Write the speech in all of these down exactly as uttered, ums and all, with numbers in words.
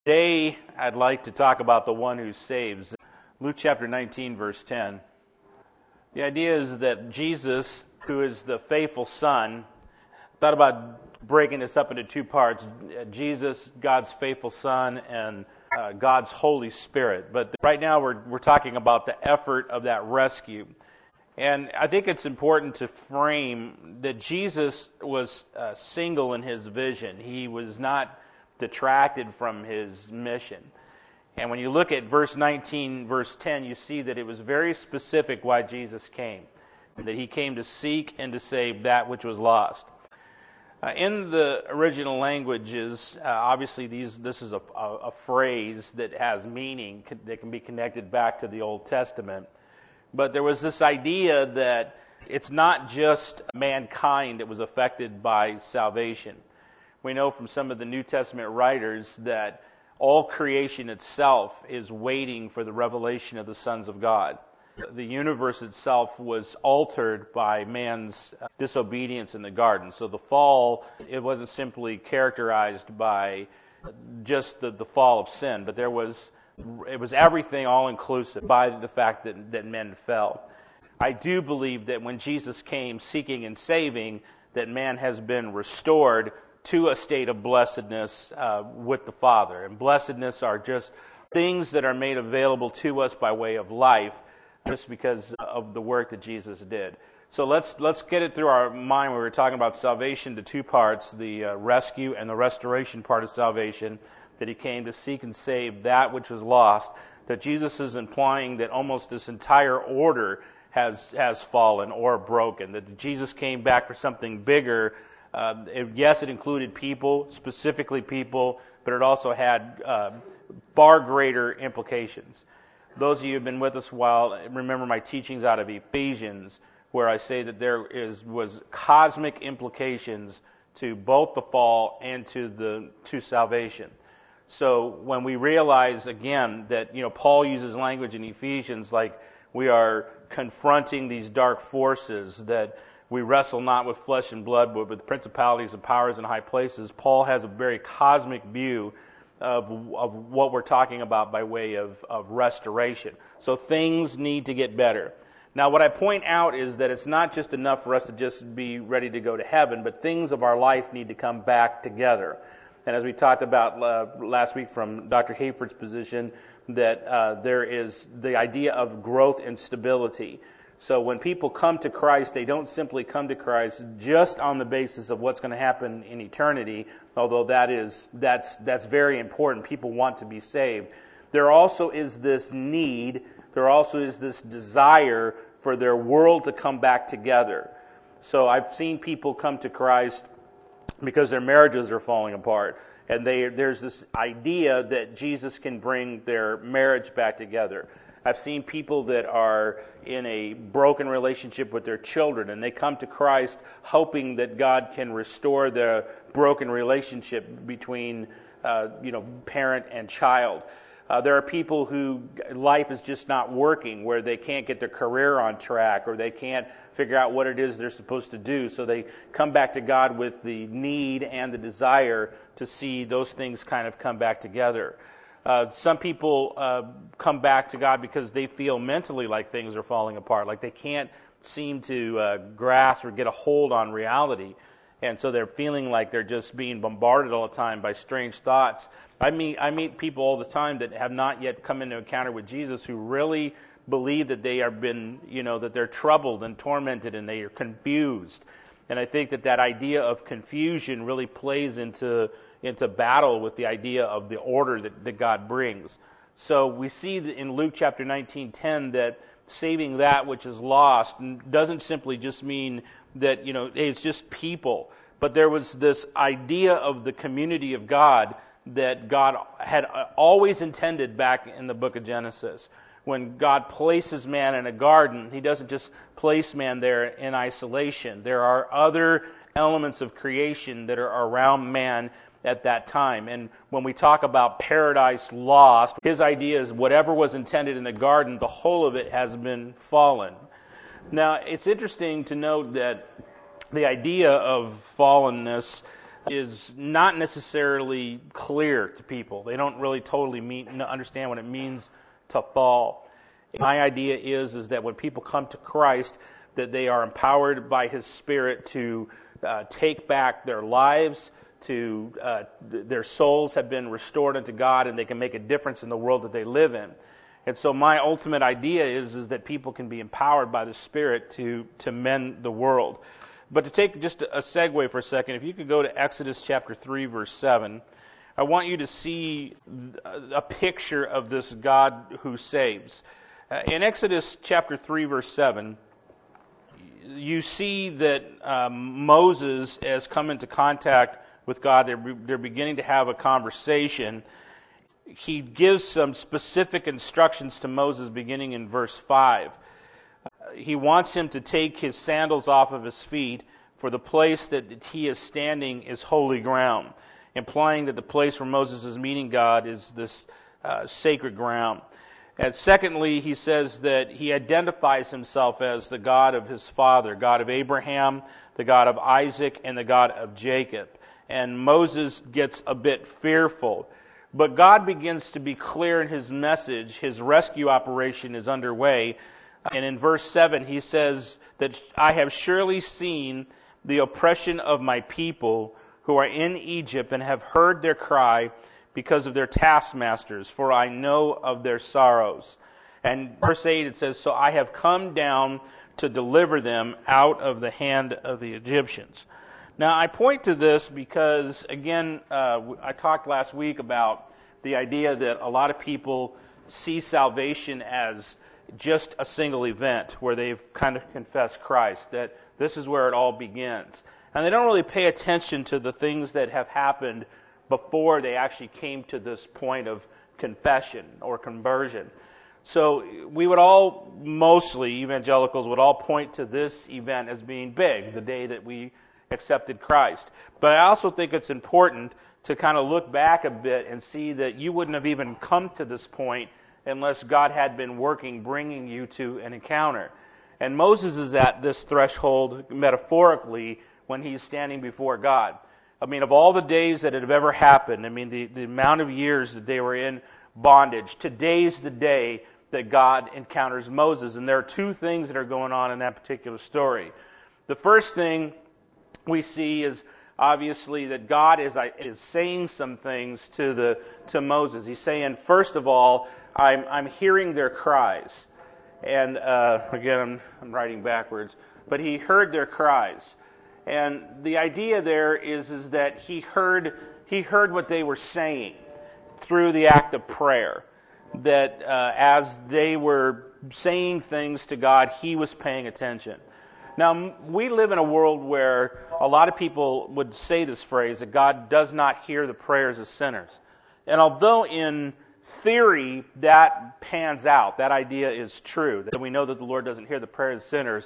Today, I'd like to talk about the one who saves. Luke chapter nineteen, verse ten. The idea is that Jesus, who is the faithful Son, thought about breaking this up into two parts. Jesus, God's faithful Son, and uh, God's Holy Spirit. But right now, we're we're talking about the effort of that rescue. And I think it's important to frame that Jesus was uh, single in his vision. He was not detracted from his mission. And when you look at verse nineteen, verse ten, you see that it was very specific why Jesus came, and that he came to seek and to save that which was lost. Uh, in the original languages, uh, obviously these this is a, a, a phrase that has meaning that can be connected back to the Old Testament. But there was this idea that it's not just mankind that was affected by salvation. We know from some of the New Testament writers that all creation itself is waiting for the revelation of the sons of God. The universe itself was altered by man's disobedience in the garden. So the fall, it wasn't simply characterized by just the, the fall of sin, but there was it was everything all-inclusive by the fact that, that men fell. I do believe that when Jesus came seeking and saving, that man has been restored to a state of blessedness uh, with the Father. And blessedness are just things that are made available to us by way of life, just because of the work that Jesus did. So let's let's get it through our mind. We were talking about salvation to two parts, the uh, rescue and the restoration part of salvation, that he came to seek and save that which was lost, that Jesus is implying that almost this entire order has has fallen or broken, that Jesus came back for something bigger. Uh, it, yes, it included people, specifically people, but it also had uh, far greater implications. Those of you who have been with us a while remember my teachings out of Ephesians, where I say that there is was cosmic implications to both the fall and to the to salvation. So when we realize again that you know Paul uses language in Ephesians like we are confronting these dark forces, that we wrestle not with flesh and blood, but with principalities and powers in high places. Paul has a very cosmic view of, of what we're talking about by way of, of restoration. So things need to get better. Now, what I point out is that it's not just enough for us to just be ready to go to heaven, but things of our life need to come back together. And as we talked about uh, last week from Doctor Hayford's position, that uh, there is the idea of growth and stability. So when people come to Christ, they don't simply come to Christ just on the basis of what's going to happen in eternity, although that is that's that's very important. People want to be saved. There also is this need, there also is this desire for their world to come back together. So I've seen people come to Christ because their marriages are falling apart, and they there's this idea that Jesus can bring their marriage back together. I've seen people that are in a broken relationship with their children, and they come to Christ hoping that God can restore the broken relationship between, uh, you know, parent and child. Uh, there are people who life is just not working, where they can't get their career on track, or they can't figure out what it is they're supposed to do. So they come back to God with the need and the desire to see those things kind of come back together. Uh, some people uh, come back to God because they feel mentally like things are falling apart, like they can't seem to uh, grasp or get a hold on reality. And so they're feeling like they're just being bombarded all the time by strange thoughts. I meet, I meet people all the time that have not yet come into encounter with Jesus who really believe that they have been, you know, that they're troubled and tormented and they are confused. And I think that that idea of confusion really plays into into battle with the idea of the order that, that God brings. So we see in Luke chapter nineteen ten that saving that which is lost doesn't simply just mean that, you know, it's just people, but there was this idea of the community of God that God had always intended back in the book of Genesis. When God places man in a garden, He doesn't just place man there in isolation. There are other elements of creation that are around man at that time. And when we talk about paradise lost, his idea is whatever was intended in the garden, the whole of it has been fallen. Now, it's interesting to note that the idea of fallenness is not necessarily clear to people. They don't really totally mean, understand what it means to fall. My idea is, is that when people come to Christ, that they are empowered by His Spirit to uh, take back their lives, to uh, their souls have been restored unto God, and they can make a difference in the world that they live in. And so my ultimate idea is, is that people can be empowered by the Spirit to, to mend the world. But to take just a segue for a second, if you could go to Exodus chapter three, verse seven, I want you to see a picture of this God who saves. Uh, in Exodus chapter three, verse seven, you see that um, Moses has come into contact with God. They're, they're beginning to have a conversation. He gives some specific instructions to Moses beginning in verse five. He wants him to take his sandals off of his feet, for the place that he is standing is holy ground, implying that the place where Moses is meeting God is this uh, sacred ground. And secondly, he says that he identifies himself as the God of his father, God of Abraham, the God of Isaac, and the God of Jacob. And Moses gets a bit fearful. But God begins to be clear in his message. His rescue operation is underway. And in verse seven, he says that I have surely seen the oppression of my people who are in Egypt and have heard their cry because of their taskmasters, for I know of their sorrows. And verse eight, it says, so I have come down to deliver them out of the hand of the Egyptians. Now, I point to this because, again, uh, I talked last week about the idea that a lot of people see salvation as just a single event where they've kind of confessed Christ, that this is where it all begins. And they don't really pay attention to the things that have happened before they actually came to this point of confession or conversion. So we would all, mostly evangelicals, would all point to this event as being big, the day that we accepted Christ. But I also think it's important to kind of look back a bit and see that you wouldn't have even come to this point unless God had been working, bringing you to an encounter. And Moses is at this threshold, metaphorically, when he's standing before God. I mean, of all the days that have ever happened, I mean, the, the amount of years that they were in bondage, today's the day that God encounters Moses. And there are two things that are going on in that particular story. The first thing we see is obviously that God is, is saying some things to the to Moses. He's saying, first of all, I'm, I'm hearing their cries. And uh, again, I'm, I'm writing backwards. But he heard their cries. And the idea there is, is that he heard he heard what they were saying through the act of prayer. That uh, as they were saying things to God, he was paying attention. Now, we live in a world where a lot of people would say this phrase, that God does not hear the prayers of sinners. And although in theory that pans out, that idea is true, that we know that the Lord doesn't hear the prayers of sinners,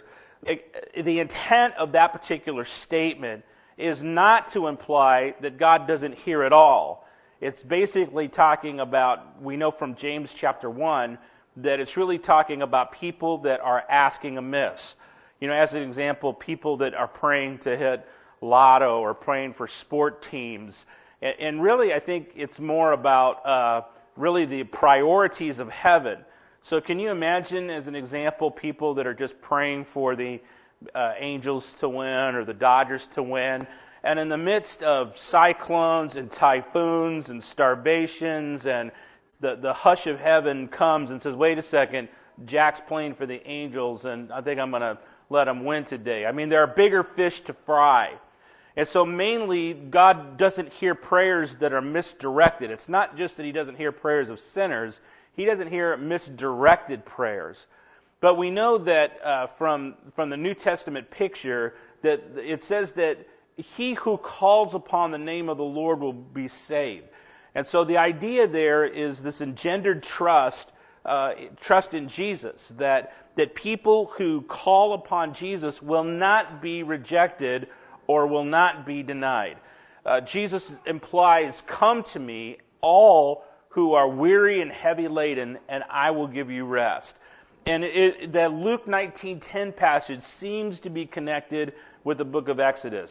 it, the intent of that particular statement is not to imply that God doesn't hear at all. It's basically talking about, we know from James chapter one, that it's really talking about people that are asking amiss. You know, as an example, people that are praying to hit lotto or praying for sport teams. And, and really, I think it's more about uh, really the priorities of heaven. So can you imagine, as an example, people that are just praying for the uh, Angels to win or the Dodgers to win, and in the midst of cyclones and typhoons and starvations, and the, the hush of heaven comes and says, wait a second, Jack's playing for the Angels, and I think I'm going to let him win today. I mean, there are bigger fish to fry. And so mainly, God doesn't hear prayers that are misdirected. It's not just that he doesn't hear prayers of sinners. He doesn't hear misdirected prayers. But we know that uh, from, from the New Testament picture, that it says that he who calls upon the name of the Lord will be saved. And so the idea there is this engendered trust, uh, trust in Jesus, that that people who call upon Jesus will not be rejected or will not be denied. Uh, Jesus implies, come to me, all who are weary and heavy laden, and I will give you rest. And it, that Luke nineteen ten passage seems to be connected with the book of Exodus.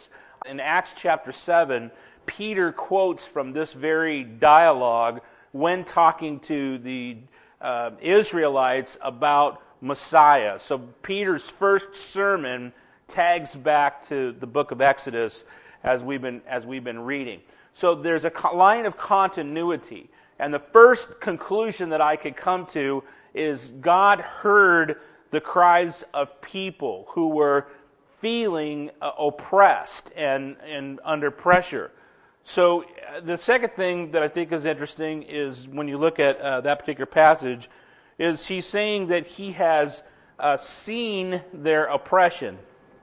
In Acts chapter seven, Peter quotes from this very dialogue when talking to the uh, Israelites about Messiah. So Peter's first sermon tags back to the book of Exodus as we've been as we've been reading. So there's a line of continuity. And the first conclusion that I could come to is God heard the cries of people who were feeling uh, oppressed and, and under pressure. So uh, the second thing that I think is interesting is when you look at uh, that particular passage, is he's saying that he has uh, seen their oppression.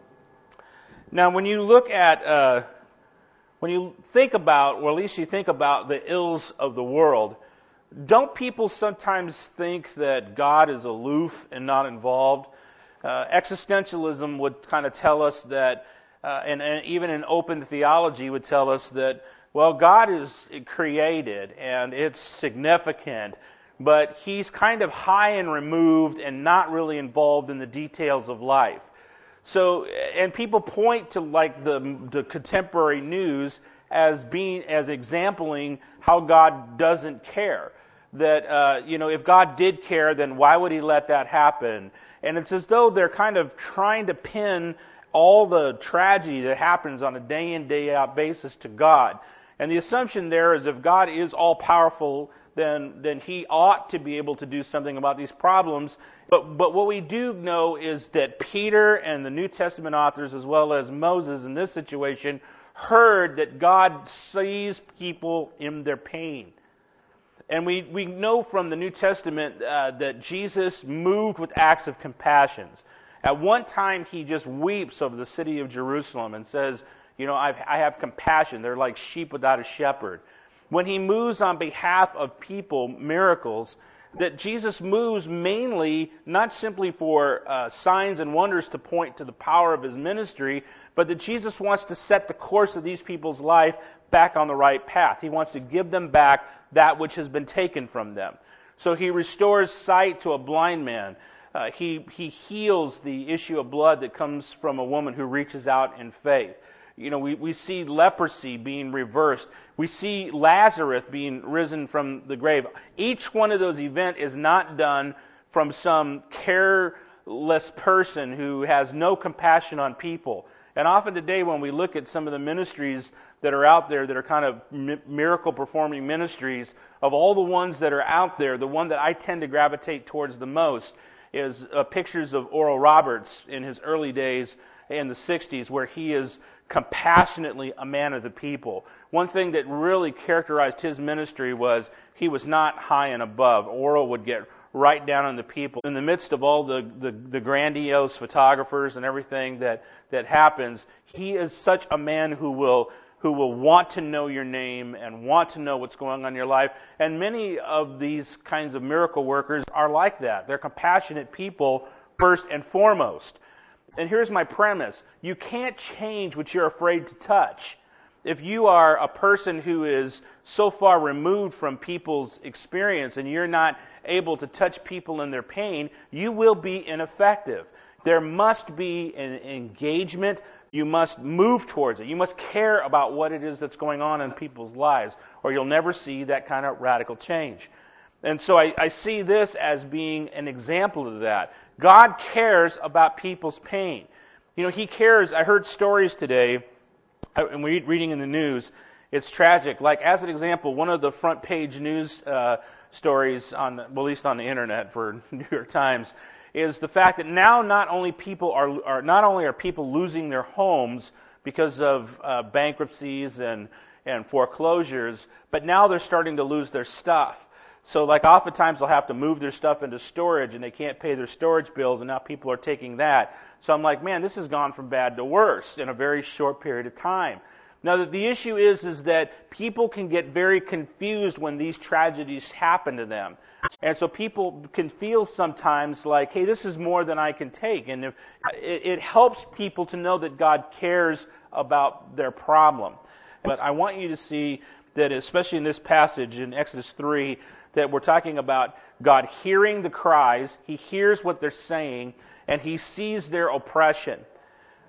Now when you look at, uh, when you think about, or at least you think about the ills of the world, don't people sometimes think that God is aloof and not involved? Uh, existentialism would kind of tell us that, uh, and, and even an open theology would tell us that, well, God is created and it's significant, but He's kind of high and removed and not really involved in the details of life. So, and people point to like the, the contemporary news as being, as exempling how God doesn't care. That, uh, you know, if God did care, then why would He let that happen? And it's as though they're kind of trying to pin all the tragedy that happens on a day in, day out basis to God. And the assumption there is if God is all powerful, then then He ought to be able to do something about these problems. But but what we do know is that Peter and the New Testament authors, as well as Moses in this situation, heard that God sees people in their pain. And we, we know from the New Testament uh, that Jesus moved with acts of compassion. At one time, He just weeps over the city of Jerusalem and says, you know, I've, I have compassion. They're like sheep without a shepherd. When He moves on behalf of people, miracles, that Jesus moves mainly not simply for uh, signs and wonders to point to the power of His ministry, but that Jesus wants to set the course of these people's life back on the right path. He wants to give them back that which has been taken from them. So He restores sight to a blind man. Uh, he, he heals the issue of blood that comes from a woman who reaches out in faith. You know, we, we see leprosy being reversed. We see Lazarus being risen from the grave. Each one of those events is not done from some careless person who has no compassion on people. And often today when we look at some of the ministries that are out there that are kind of miracle performing ministries, of all the ones that are out there, the one that I tend to gravitate towards the most is uh, pictures of Oral Roberts in his early days in the sixties, where he is compassionately a man of the people. One thing that really characterized his ministry was he was not high and above. Oral would get right down on the people. In the midst of all the, the, the grandiose photographers and everything that, that happens, he is such a man who will who will want to know your name and want to know what's going on in your life. And many of these kinds of miracle workers are like that. They're compassionate people first and foremost. And here's my premise. You can't change what you're afraid to touch. If you are a person who is so far removed from people's experience and you're not able to touch people in their pain, you will be ineffective. There must be an engagement. You must move towards it. You must care about what it is that's going on in people's lives, or you'll never see that kind of radical change. And so I, I see this as being an example of that. God cares about people's pain. You know, He cares. I heard stories today, and we're reading in the news. It's tragic. Like, as an example, one of the front page news uh, stories, on, well, at least on the internet for New York Times, is the fact that now not only people are, are not only are people losing their homes because of uh, bankruptcies and and foreclosures, but now they're starting to lose their stuff. So, like, oftentimes they'll have to move their stuff into storage, and they can't pay their storage bills, and now people are taking that. So I'm like, man, this has gone from bad to worse in a very short period of time. Now, the, the issue is, is that people can get very confused when these tragedies happen to them. And so people can feel sometimes like, hey, this is more than I can take. And if, it, it helps people to know that God cares about their problem. But I want you to see that, especially in this passage in Exodus three, that we're talking about God hearing the cries, He hears what they're saying, and He sees their oppression.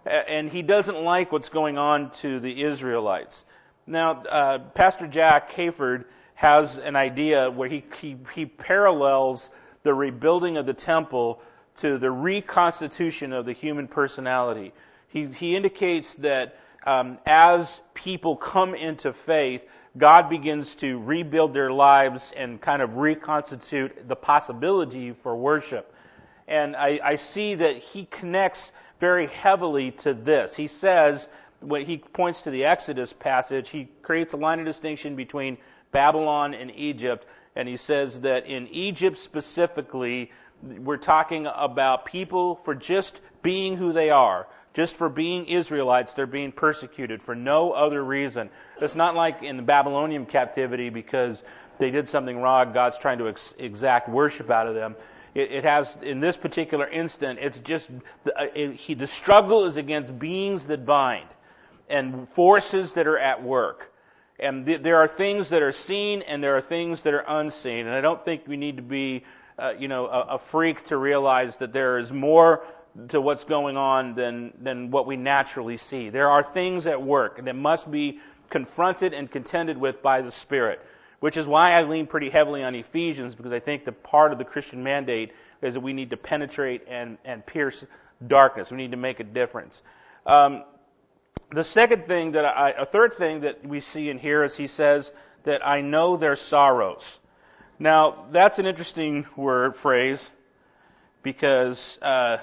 and he doesn't like what's going on to the Israelites. Now, uh, Pastor Jack Hayford has an idea where he, he, he parallels the rebuilding of the temple to the reconstitution of the human personality. He, he indicates that um, as people come into faith, God begins to rebuild their lives and kind of reconstitute the possibility for worship. And I, I see that he connects very heavily to this. He says, when he points to the Exodus passage, he creates a line of distinction between Babylon and Egypt, and he says that in Egypt specifically, we're talking about people for just being who they are. Just for being Israelites, they're being persecuted for no other reason. It's not like in the Babylonian captivity because they did something wrong, God's trying to ex- exact worship out of them. It, it has, in this particular instant, it's just, the, it, he, the struggle is against beings that bind and forces that are at work. And th- there are things that are seen and there are things that are unseen. And I don't think we need to be, uh, you know, a, a freak to realize that there is more to what's going on than than what we naturally see. There are things at work that must be confronted and contended with by the Spirit, which is why I lean pretty heavily on Ephesians, because I think the part of the Christian mandate is that we need to penetrate and, and pierce darkness. We need to make a difference. Um, the second thing that I, a third thing that we see in here is he says that I know their sorrows. Now, that's an interesting word, phrase, because uh,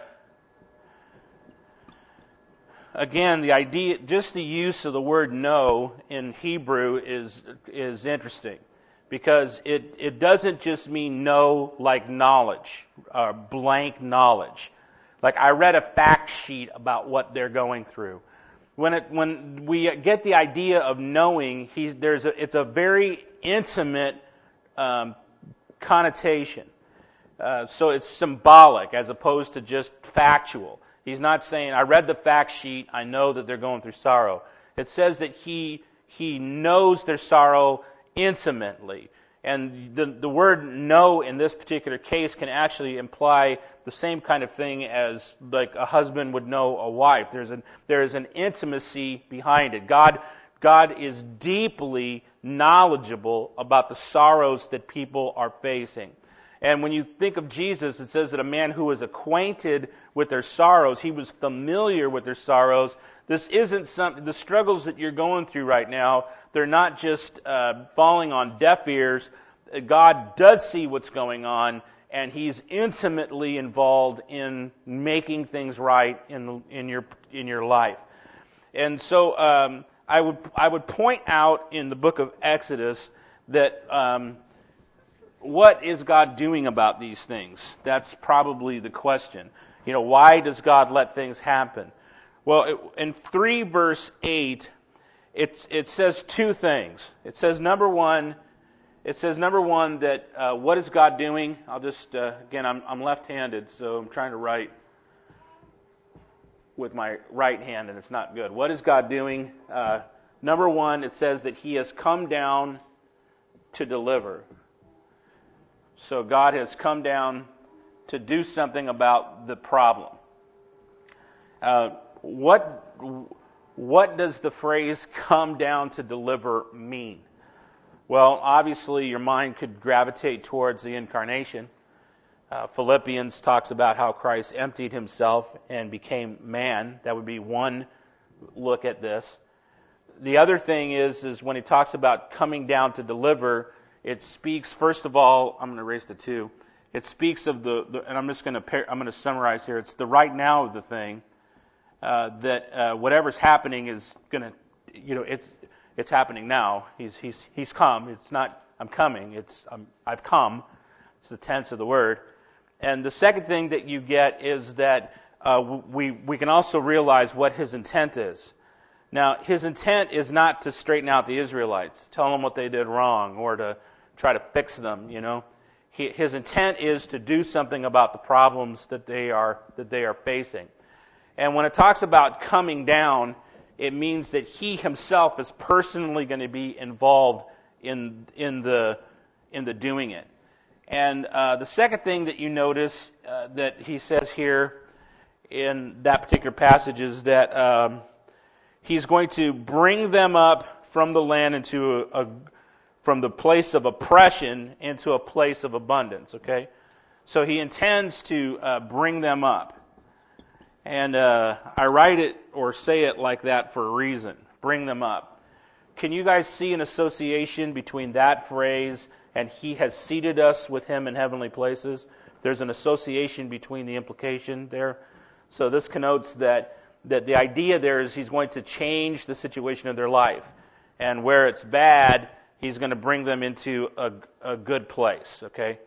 again, the idea, just the use of the word know in Hebrew is is interesting, because it, it doesn't just mean know like knowledge, or blank knowledge. Like I read a fact sheet about what they're going through. When it when we get the idea of knowing, he's there's a, it's a very intimate um, connotation. Uh, so it's symbolic as opposed to just factual. He's not saying, I read the fact sheet, I know that they're going through sorrow. It says that he he knows their sorrow intimately. And the the word know in this particular case can actually imply the same kind of thing as like a husband would know a wife. There's an there is an intimacy behind it. God God is deeply knowledgeable about the sorrows that people are facing. And when you think of Jesus, it says that a man who was acquainted with their sorrows, he was familiar with their sorrows. This isn't something, the struggles that you're going through right now, they're not just uh, falling on deaf ears. God does see what's going on, and He's intimately involved in making things right in in your in your life. And so um, I would I would point out in the book of Exodus that um, what is God doing about these things? That's probably the question. You know, why does God let things happen? Well, it, in three verse eight, it it says two things. It says number one, it says number one that uh, what is God doing? I'll just uh, again, I'm I'm left-handed, so I'm trying to write with my right hand, and it's not good. What is God doing? Uh, number one, it says that He has come down to deliver. So God has come down to do something about the problem. Uh, what what does the phrase "come down to deliver" mean? Well, obviously your mind could gravitate towards the incarnation. Uh, Philippians talks about how Christ emptied Himself and became man. That would be one look at this. The other thing is, is when he talks about coming down to deliver, it speaks, first of all, I'm going to erase the two. It speaks of the, the and I'm just going to I'm going to summarize here. It's the right now of the thing. Uh, that uh, whatever's happening is going to, you know, it's it's happening now. He's he's he's come. It's not I'm coming. It's I'm, I've come. It's the tense of the word. And the second thing that you get is that uh, we we can also realize what His intent is. Now, His intent is not to straighten out the Israelites, tell them what they did wrong, or to try to fix them. You know, he, His intent is to do something about the problems that they are that they are facing. And when it talks about coming down, it means that He Himself is personally going to be involved in in the in the doing it. And uh, the second thing that you notice uh, that He says here in that particular passage is that um, he's going to bring them up from the land into a, a from the place of oppression into a place of abundance. Okay, so he intends to uh, bring them up, and uh, I write it or say it like that for a reason. Bring them up. Can you guys see an association between that phrase and he has seated us with him in heavenly places? There's an association between the implication there. So this connotes that, that the idea there is he's going to change the situation of their life. And where it's bad, he's going to bring them into a, a good place, okay?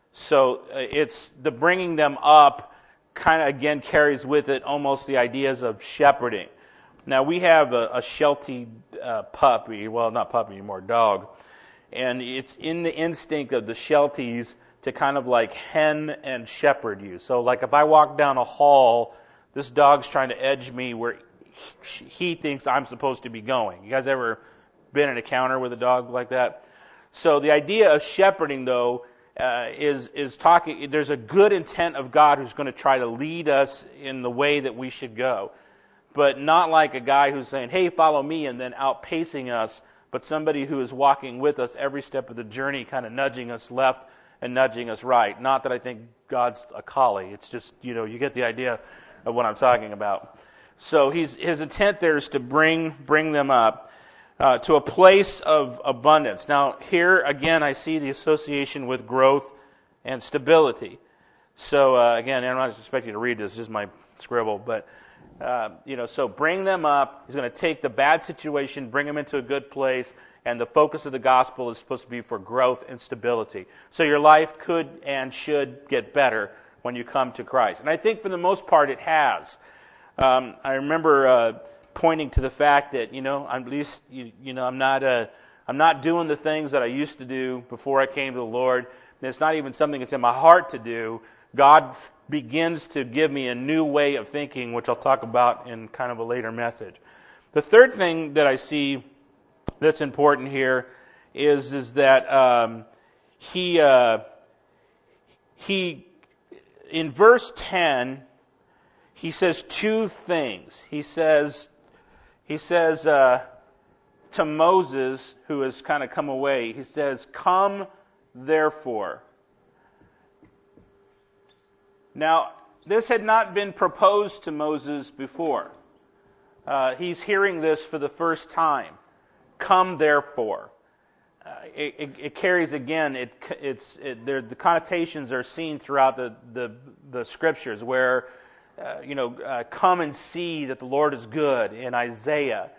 So uh, it's the bringing them up kind of, again, carries with it almost the ideas of shepherding. Now, we have a, a Sheltie uh, puppy, well, not puppy anymore, dog. And it's in the instinct of the Shelties to kind of like hen and shepherd you. So like if I walk down a hall, this dog's trying to edge me where he, he thinks I'm supposed to be going. You guys ever been in an encounter with a dog like that? So the idea of shepherding, though, uh, is is talking, there's a good intent of God who's going to try to lead us in the way that we should go. But not like a guy who's saying, hey, follow me, and then outpacing us, but somebody who is walking with us every step of the journey, kind of nudging us left and nudging us right. Not that I think God's a collie. It's just, you know, you get the idea of what I'm talking about. So he's, his intent there is to bring bring them up uh, to a place of abundance. Now, here, again, I see the association with growth and stability. So, uh, again, I'm not expecting you to read this. This is my scribble, but... Uh, you know, so bring them up. He's going to take the bad situation, bring them into a good place, and the focus of the gospel is supposed to be for growth and stability. So your life could and should get better when you come to Christ. And I think for the most part it has. Um, I remember uh, pointing to the fact that, you know, I'm at least, you, you know, I'm not uh, I'm not doing the things that I used to do before I came to the Lord. And it's not even something that's in my heart to do. God begins to give me a new way of thinking, which I'll talk about in kind of a later message. The third thing that I see that's important here is is that um, he uh, he in verse ten he says two things. He says he says uh, to Moses, who has kind of come away, he says, "Come, therefore." Now, this had not been proposed to Moses before. Uh, he's hearing this for the first time. Come, therefore. Uh, it, it, it carries again. It, it's it, the connotations are seen throughout the the, the scriptures, where uh, you know, uh, come and see that the Lord is good in Isaiah,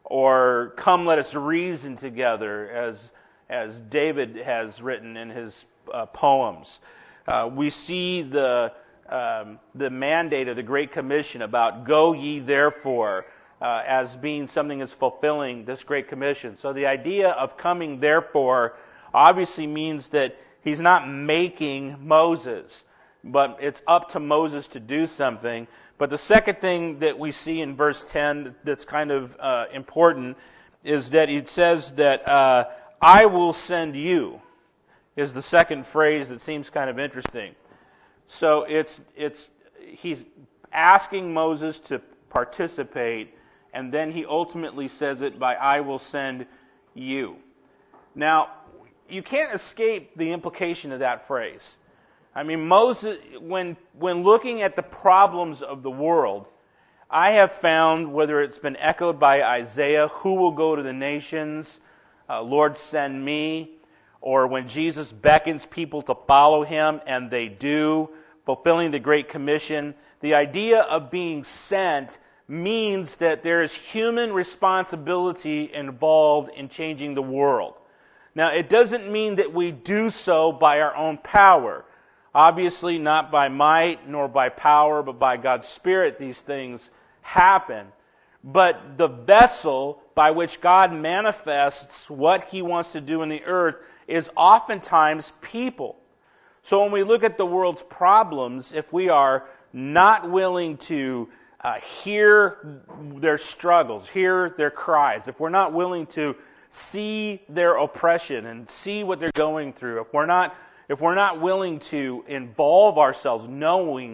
or come, let us reason together, as as David has written in his uh, poems. Uh, we see the um, the mandate of the Great Commission about go ye therefore uh, as being something that's fulfilling this Great Commission. So the idea of coming therefore obviously means that he's not making Moses, but it's up to Moses to do something. But the second thing that we see in verse ten that's kind of uh, important is that it says that uh, I will send you. Is the second phrase that seems kind of interesting. So it's it's he's asking Moses to participate, and then he ultimately says it by I will send you. Now, you can't escape the implication of that phrase. I mean, Moses, when when looking at the problems of the world, I have found, whether it's been echoed by Isaiah, who will go to the nations, uh, Lord send me, or when Jesus beckons people to follow him, and they do, fulfilling the Great Commission, the idea of being sent means that there is human responsibility involved in changing the world. Now, it doesn't mean that we do so by our own power. Obviously, not by might nor by power, but by God's Spirit these things happen. But the vessel by which God manifests what he wants to do in the earth is oftentimes people. So when we look at the world's problems, if we are not willing to uh, hear their struggles, hear their cries, if we're not willing to see their oppression and see what they're going through, if we're not if we're not willing to involve ourselves knowing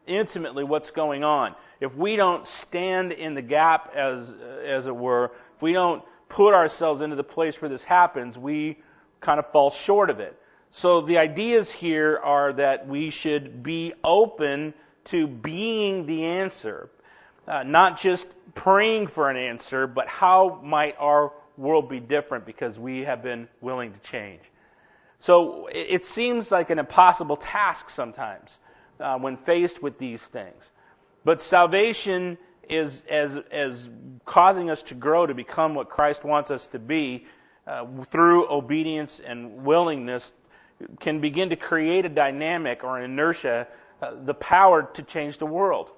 intimately what's going on. If we don't stand in the gap, as as it were, if we don't put ourselves into the place where this happens, we kind of fall short of it. So the ideas here are that we should be open to being the answer, uh, not just praying for an answer, but how might our world be different because we have been willing to change. So it, it seems like an impossible task sometimes uh, when faced with these things. But salvation is as as causing us to grow to become what Christ wants us to be uh, through obedience and willingness can begin to create a dynamic or an inertia, uh, the power to change the world.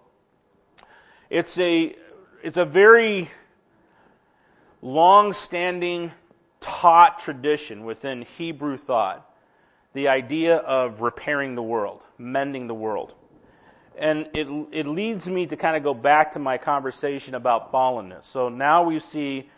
It's a it's a very long-standing taught tradition within Hebrew thought, the idea of repairing the world, mending the world. And it it leads me to kind of go back to my conversation about fallenness. So now we see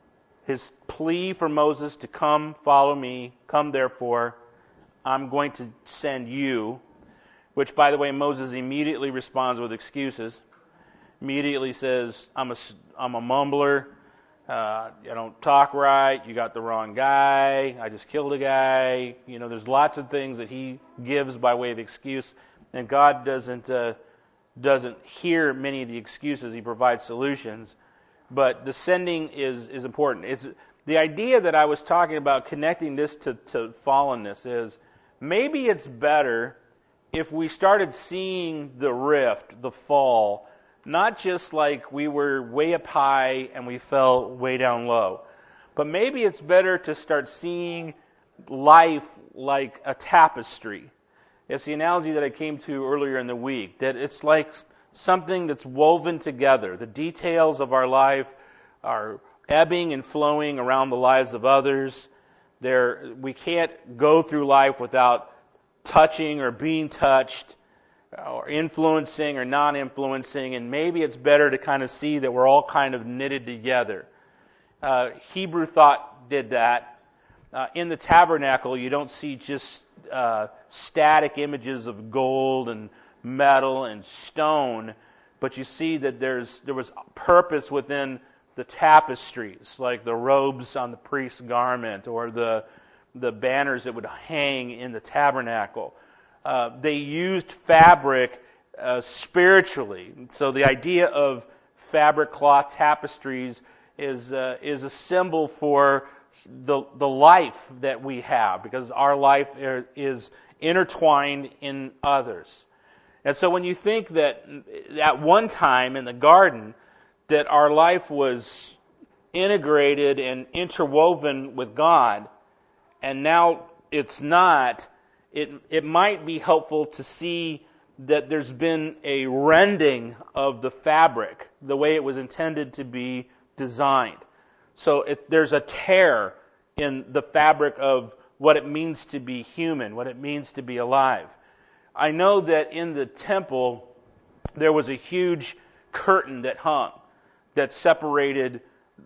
his plea for Moses to come, follow me, come therefore, I'm going to send you, which, by the way, Moses immediately responds with excuses. Immediately says, I'm a, I'm a mumbler, uh, I don't talk right, you got the wrong guy, I just killed a guy. You know, there's lots of things that he gives by way of excuse, and God doesn't uh, doesn't hear many of the excuses. He provides solutions. But the sending is, is important. It's the idea that I was talking about, connecting this to, to fallenness, is maybe it's better if we started seeing the rift, the fall, not just like we were way up high and we fell way down low, but maybe it's better to start seeing life like a tapestry. It's the analogy that I came to earlier in the week, that it's like something that's woven together. The details of our life are ebbing and flowing around the lives of others. There, we can't go through life without touching or being touched, or influencing or non-influencing, and maybe it's better to kind of see that we're all kind of knitted together. Uh, Hebrew thought did that. Uh, in the tabernacle, you don't see just uh, static images of gold and metal and stone, but you see that there's there was purpose within the tapestries, like the robes on the priest's garment or the the banners that would hang in the tabernacle. Uh, they used fabric uh, spiritually. So the idea of fabric cloth tapestries is uh, is a symbol for the the life that we have, because our life is intertwined in others. And so when you think that at one time in the garden that our life was integrated and interwoven with God, and now it's not, it it might be helpful to see that there's been a rending of the fabric, the way it was intended to be designed. So if there's a tear in the fabric of what it means to be human, what it means to be alive. I know that in the temple there was a huge curtain that hung that separated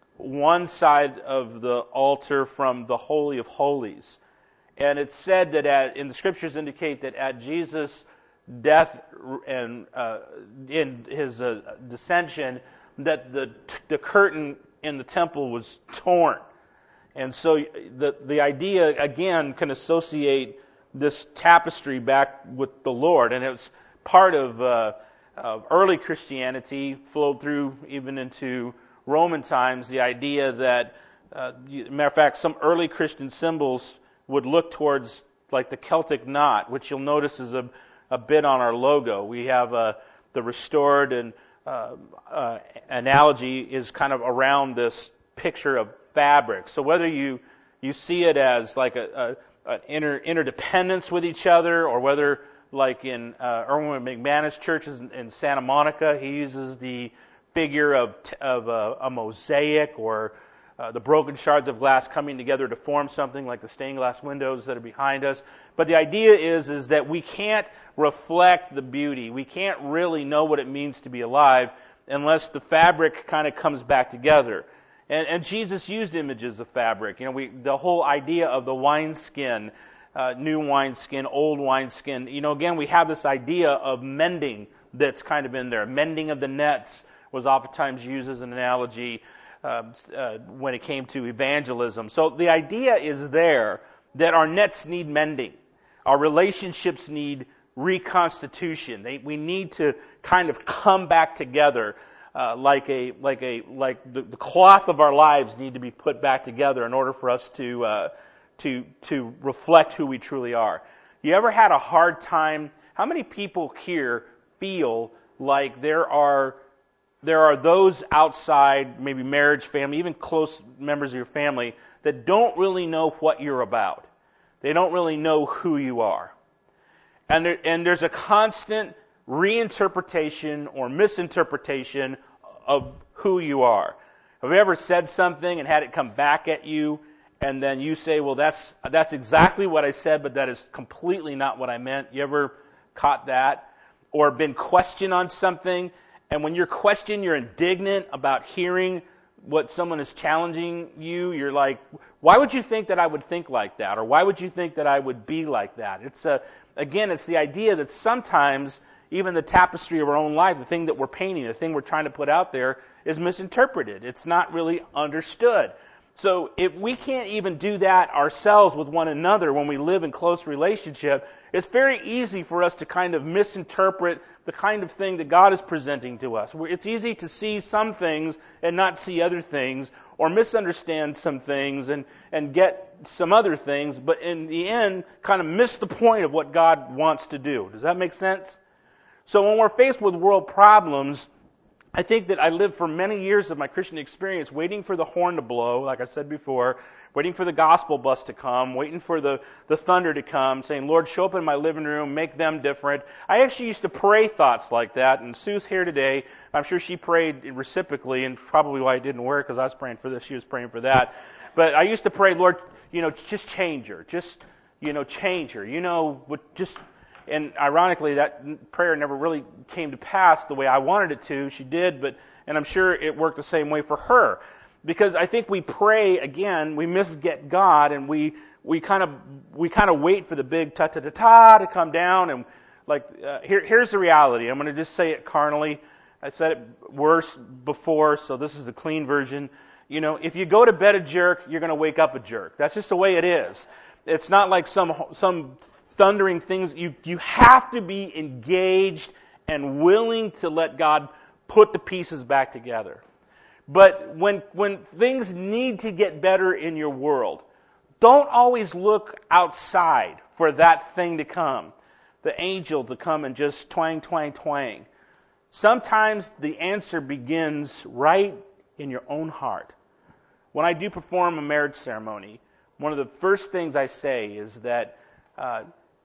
one side of the altar from the Holy of Holies. And it's said that at, and the scriptures indicate that at Jesus' death and uh, in his uh, dissension, that the the curtain in the temple was torn. And so the the idea, again, can associate this tapestry back with the Lord. And it was part of, uh, of early Christianity, flowed through even into Roman times, the idea that, uh, matter of fact, some early Christian symbols would look towards like the Celtic knot, which you'll notice is a, a bit on our logo. We have uh, the restored and uh, uh, analogy is kind of around this picture of fabric. So whether you you see it as like a, a an inter, interdependence with each other, or whether like in uh, Erwin McManus churches in, in Santa Monica, he uses the figure of of a, a mosaic, or uh, the broken shards of glass coming together to form something like the stained glass windows that are behind us. But the idea is is that we can't reflect the beauty. We can't really know what it means to be alive unless the fabric kind of comes back together. And, and Jesus used images of fabric. You know, we the whole idea of the wineskin, uh, new wineskin, old wineskin. You know, again, we have this idea of mending that's kind of in there. Mending of the nets was oftentimes used as an analogy uh, uh, when it came to evangelism. So the idea is there that our nets need mending. Our relationships need reconstitution. They, we need to kind of come back together uh, like a like a like the, the cloth of our lives need to be put back together in order for us to uh, to to reflect who we truly are. You ever had a hard time? How many people here feel like there are there are those outside, maybe marriage, family, even close members of your family, that don't really know what you're about? They don't really know who you are. And there, and there's a constant reinterpretation or misinterpretation of who you are. Have you ever said something and had it come back at you, and then you say, well, that's that's exactly what I said, but that is completely not what I meant? You ever caught that? Or been questioned on something, and when you're questioned, you're indignant about hearing what someone is challenging you. You're like, why would you think that I would think like that? Or why would you think that I would be like that? It's a, again, it's the idea that sometimes even the tapestry of our own life, the thing that we're painting, the thing we're trying to put out there, is misinterpreted. It's not really understood. So if we can't even do that ourselves with one another when we live in close relationship, it's very easy for us to kind of misinterpret the kind of thing that God is presenting to us. It's easy to see some things and not see other things, or misunderstand some things and, and get some other things, but in the end, kind of miss the point of what God wants to do. Does that make sense? So when we're faced with world problems, I think that I lived for many years of my Christian experience waiting for the horn to blow, like I said before, waiting for the gospel bus to come, waiting for the, the thunder to come, saying, Lord, show up in my living room, make them different. I actually used to pray thoughts like that, and Sue's here today. I'm sure she prayed reciprocally, and probably why it didn't work, because I was praying for this, she was praying for that. But I used to pray, Lord, you know, just change her. Just, you know, change her. You know, just... And ironically, that prayer never really came to pass the way I wanted it to. She did, but and I'm sure it worked the same way for her. Because I think we pray again, we misget God, and we we kind of we kind of wait for the big ta ta ta ta to come down. And like uh, here here's the reality. I'm going to just say it carnally. I said it worse before, so this is the clean version. You know, if you go to bed a jerk, you're going to wake up a jerk. That's just the way it is. It's not like some some thundering things. You you have to be engaged and willing to let God put the pieces back together. But when when things need to get better in your world, don't always look outside for that thing to come, the angel to come and just twang, twang, twang. Sometimes the answer begins right in your own heart. When I do perform a marriage ceremony, one of the first things I say is that uh,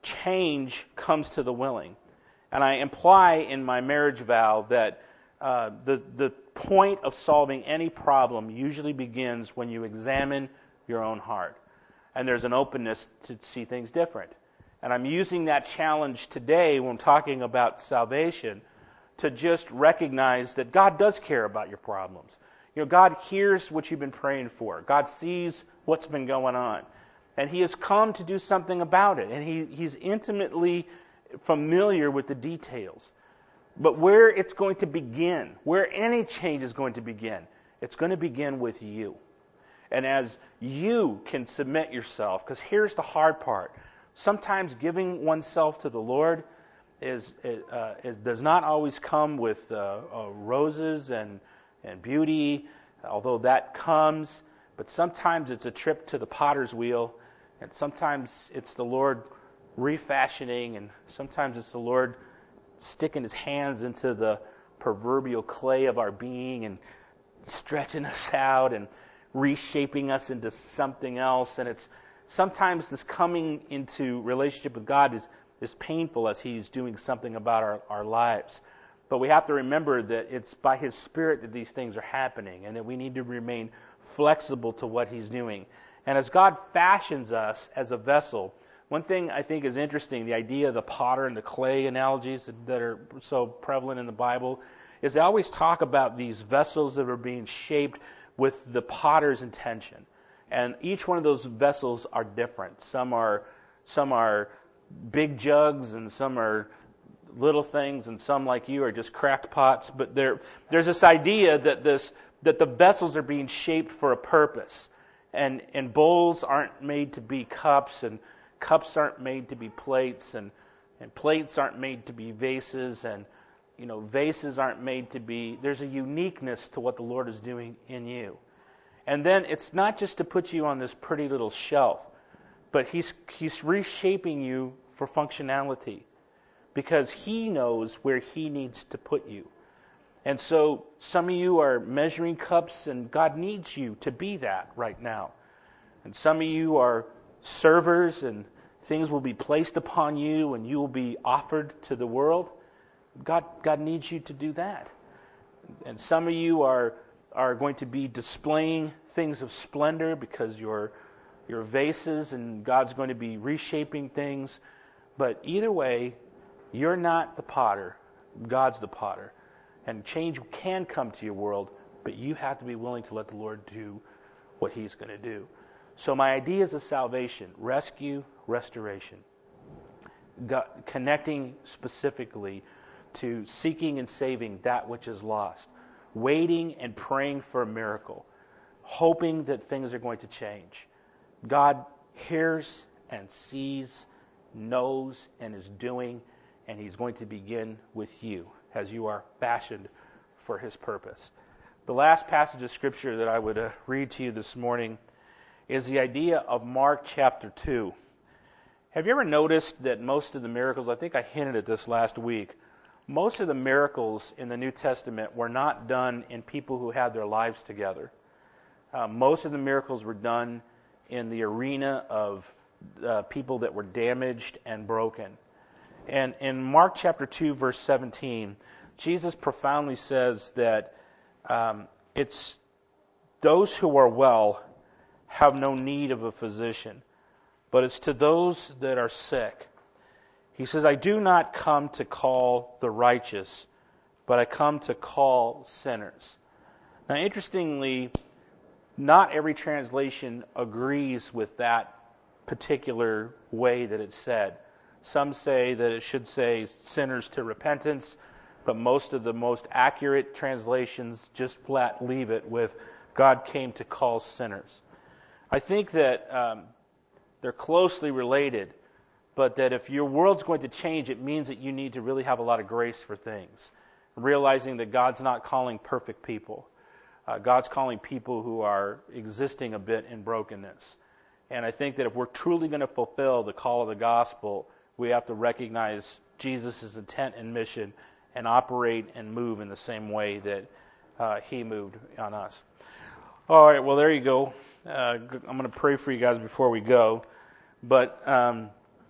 change comes to the willing. And I imply in my marriage vow that uh, the, the point of solving any problem usually begins when you examine your own heart. And there's an openness to see things different. And I'm using that challenge today when I'm talking about salvation to just recognize that God does care about your problems. You know, God hears what you've been praying for. God sees what's been going on. And He has come to do something about it. And he, He's intimately familiar with the details. But where it's going to begin, where any change is going to begin, it's going to begin with you. And as you can submit yourself, because here's the hard part. Sometimes giving oneself to the Lord is uh, it does not always come with uh, uh, roses and, and beauty, although that comes. But sometimes it's a trip to the potter's wheel. And sometimes it's the Lord refashioning, and sometimes it's the Lord sticking His hands into the proverbial clay of our being and stretching us out and reshaping us into something else. And it's sometimes this coming into relationship with God is, is painful as He's doing something about our, our lives. But we have to remember that it's by His Spirit that these things are happening, and that we need to remain flexible to what He's doing. And as God fashions us as a vessel, one thing I think is interesting, the idea of the potter and the clay analogies that are so prevalent in the Bible, is they always talk about these vessels that are being shaped with the potter's intention. And each one of those vessels are different. Some are some are big jugs, and some are little things, and some like you are just cracked pots. But there, there's this idea that this that the vessels are being shaped for a purpose, and and bowls aren't made to be cups, and cups aren't made to be plates, and and plates aren't made to be vases, and you know vases aren't made to be. There's a uniqueness to what the Lord is doing in you, and then it's not just to put you on this pretty little shelf, but He's He's reshaping you for functionality, because He knows where He needs to put you. And so some of you are measuring cups, and God needs you to be that right now. And some of you are servers, and things will be placed upon you, and you will be offered to the world. God, God needs you to do that. And some of you are are going to be displaying things of splendor because you're your vases, and God's going to be reshaping things. But either way, you're not the potter. God's the potter. And change can come to your world, but you have to be willing to let the Lord do what He's going to do. So my ideas of salvation: rescue, restoration. God, connecting specifically to seeking and saving that which is lost. Waiting and praying for a miracle. Hoping that things are going to change. God hears and sees, knows, and is doing, and He's going to begin with you as you are fashioned for His purpose. The last passage of Scripture that I would uh, read to you this morning is the idea of Mark chapter two. Have you ever noticed that most of the miracles, I think I hinted at this last week, most of the miracles in the New Testament were not done in people who had their lives together. Uh, most of the miracles were done in the arena of uh, people that were damaged and broken. And in Mark chapter two, verse seventeen, Jesus profoundly says that um, it's those who are well have no need of a physician, but it's to those that are sick. He says, I do not come to call the righteous, but I come to call sinners. Now, interestingly, not every translation agrees with that particular way that it's said. Some say that it should say sinners to repentance, but most of the most accurate translations just flat leave it with God came to call sinners. I think that um, they're closely related, but that if your world's going to change, it means that you need to really have a lot of grace for things, realizing that God's not calling perfect people. Uh, God's calling people who are existing a bit in brokenness. And I think that if we're truly going to fulfill the call of the gospel, we have to recognize Jesus' intent and mission and operate and move in the same way that uh, He moved on us. All right, well, there you go. Uh, I'm going to pray for you guys before we go. But um,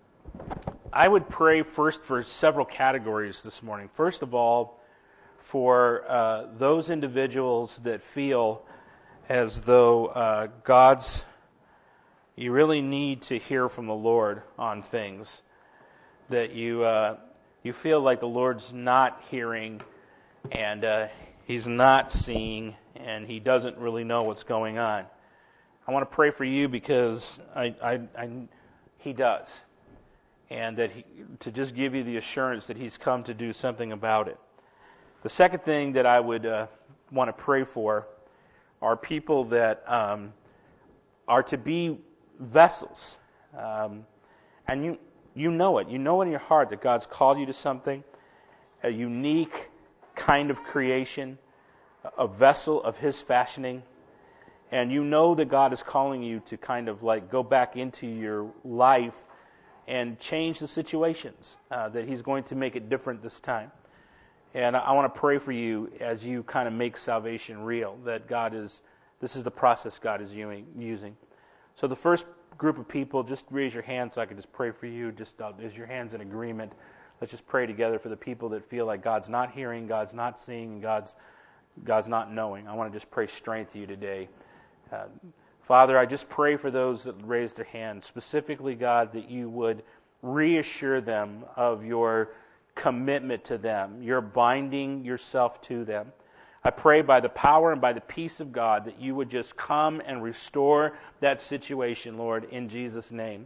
I would pray first for several categories this morning. First of all, for uh, those individuals that feel as though uh, God's, you really need to hear from the Lord on things, that you uh, you feel like the Lord's not hearing, and uh, He's not seeing, and He doesn't really know what's going on. I want to pray for you because I, I, I He does, and that he, to just give you the assurance that He's come to do something about it. The second thing that I would uh, want to pray for are people that um, are to be vessels. Um, and you you know it. You know in your heart that God's called you to something, a unique kind of creation, a vessel of His fashioning. And you know that God is calling you to kind of like go back into your life and change the situations, uh, that He's going to make it different this time. And I want to pray for you as you kind of make salvation real, that God is, this is the process God is using. So the first group of people, just raise your hand so I can just pray for you. Just uh, as your hands in agreement, let's just pray together for the people that feel like God's not hearing, God's not seeing, and God's, God's not knowing. I want to just pray strength to you today. Uh, Father, I just pray for those that raised their hands, specifically, God, that you would reassure them of your commitment to them. You're binding yourself to them. I pray by the power and by the peace of God that you would just come and restore that situation, Lord, in Jesus' name.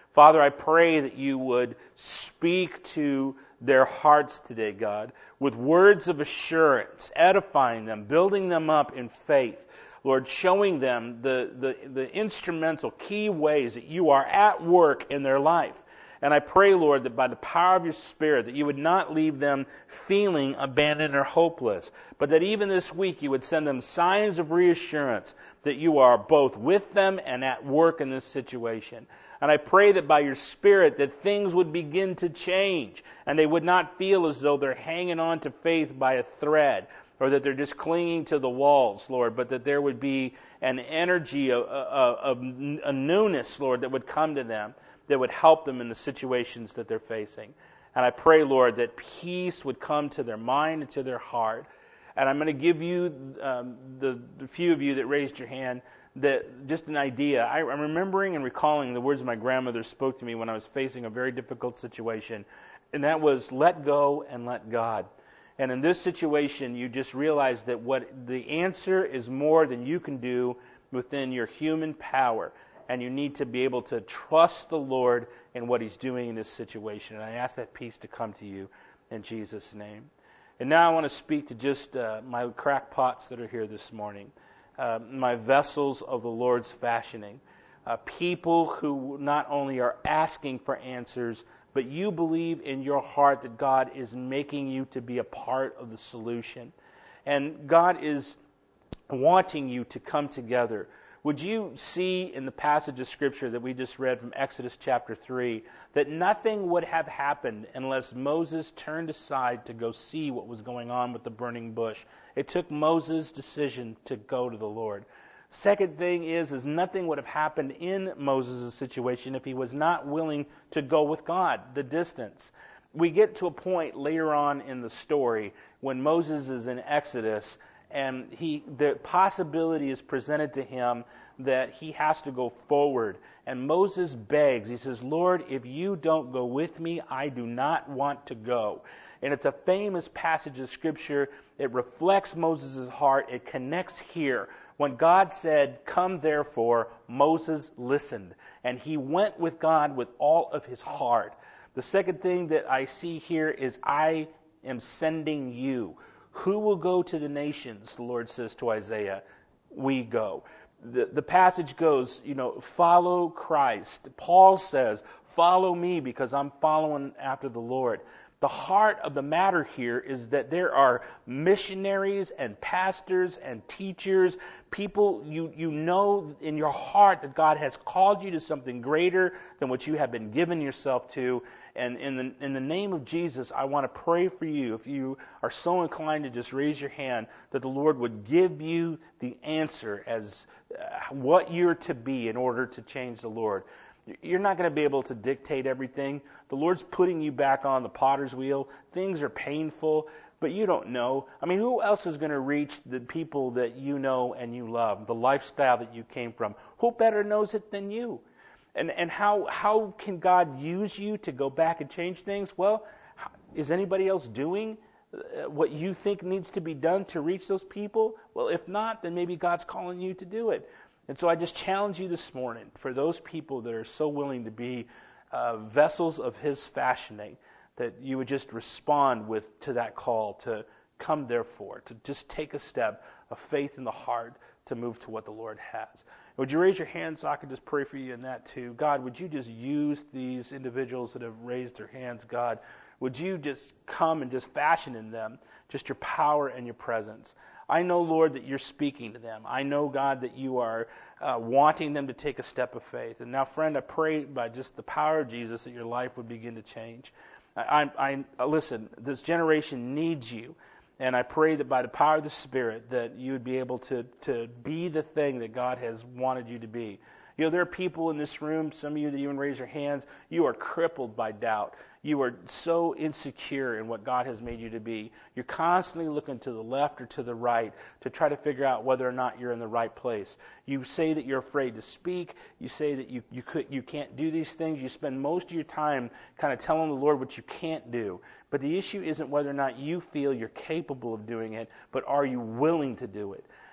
Father, I pray that you would speak to their hearts today, God, with words of assurance, edifying them, building them up in faith. Lord, showing them the, the, the instrumental key ways that you are at work in their life. And I pray, Lord, that by the power of your Spirit, that you would not leave them feeling abandoned or hopeless, but that even this week you would send them signs of reassurance that you are both with them and at work in this situation. And I pray that by your Spirit that things would begin to change and they would not feel as though they're hanging on to faith by a thread or that they're just clinging to the walls, Lord, but that there would be an energy, of, of, of a newness, Lord, that would come to them that would help them in the situations that they're facing. And I pray, Lord, that peace would come to their mind and to their heart. And I'm going to give you, um, the, the few of you that raised your hand, that just an idea. I, I'm remembering and recalling the words my grandmother spoke to me when I was facing a very difficult situation, and that was, let go and let God. And in this situation, you just realize that what the answer is more than you can do within your human power. And you need to be able to trust the Lord in what He's doing in this situation. And I ask that peace to come to you in Jesus' name. And now I want to speak to just uh, my crackpots that are here this morning, uh, my vessels of the Lord's fashioning, uh, people who not only are asking for answers, but you believe in your heart that God is making you to be a part of the solution. And God is wanting you to come together. Would you see in the passage of Scripture that we just read from Exodus chapter three that nothing would have happened unless Moses turned aside to go see what was going on with the burning bush? It took Moses' decision to go to the Lord. Second thing is, is nothing would have happened in Moses' situation if he was not willing to go with God, the distance. We get to a point later on in the story when Moses is in Exodus, and he, the possibility is presented to him that he has to go forward. And Moses begs. He says, Lord, if you don't go with me, I do not want to go. And it's a famous passage of Scripture. It reflects Moses' heart. It connects here. When God said, come therefore, Moses listened. And he went with God with all of his heart. The second thing that I see here is, I am sending you. Who will go to the nations, the Lord says to Isaiah? We go. The, the passage goes, you know, follow Christ. Paul says, follow me because I'm following after the Lord. The heart of the matter here is that there are missionaries and pastors and teachers, people you, you know in your heart that God has called you to something greater than what you have been given yourself to. And in the, in the name of Jesus, I want to pray for you, if you are so inclined to just raise your hand, that the Lord would give you the answer as uh, what you're to be in order to change the Lord. You're not going to be able to dictate everything. The Lord's putting you back on the potter's wheel. Things are painful, but you don't know. I mean, who else is going to reach the people that you know and you love, the lifestyle that you came from? Who better knows it than you? And and how how can God use you to go back and change things? Well, is anybody else doing what you think needs to be done to reach those people? Well, if not, then maybe God's calling you to do it. And so I just challenge you this morning, for those people that are so willing to be uh, vessels of His fashioning, that you would just respond with to that call to come therefore, to just take a step of faith in the heart to move to what the Lord has. Would you raise your hand so I could just pray for you in that too? God, would you just use these individuals that have raised their hands, God? Would you just come and just fashion in them just your power and your presence? I know, Lord, that you're speaking to them. I know, God, that you are uh, wanting them to take a step of faith. And now, friend, I pray by just the power of Jesus that your life would begin to change. I, I, I listen, this generation needs you. And I pray that by the power of the Spirit that you would be able to, to be the thing that God has wanted you to be. You know, there are people in this room, some of you that even raise your hands, you are crippled by doubt. You are so insecure in what God has made you to be. You're constantly looking to the left or to the right to try to figure out whether or not you're in the right place. You say that you're afraid to speak. You say that you, you, could, you can't do these things. You spend most of your time kind of telling the Lord what you can't do. But the issue isn't whether or not you feel you're capable of doing it, but are you willing to do it?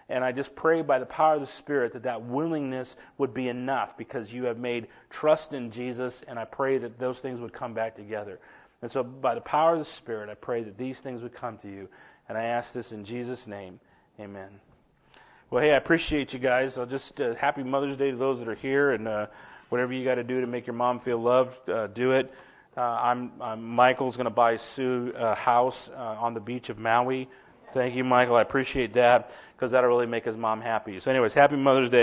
And I just pray by the power of the Spirit that that willingness would be enough, because you have made trust in Jesus, and I pray that those things would come back together. And so by the power of the Spirit, I pray that these things would come to you. And I ask this in Jesus' name. Amen. Well, hey, I appreciate you guys. I'll just, uh, happy Mother's Day to those that are here, and uh, whatever you got to do to make your mom feel loved, uh, do it. Uh, I'm, I'm Michael's going to buy Sue a house uh, on the beach of Maui. Thank you, Michael. I appreciate that, because that'll really make his mom happy. So anyways, happy Mother's Day.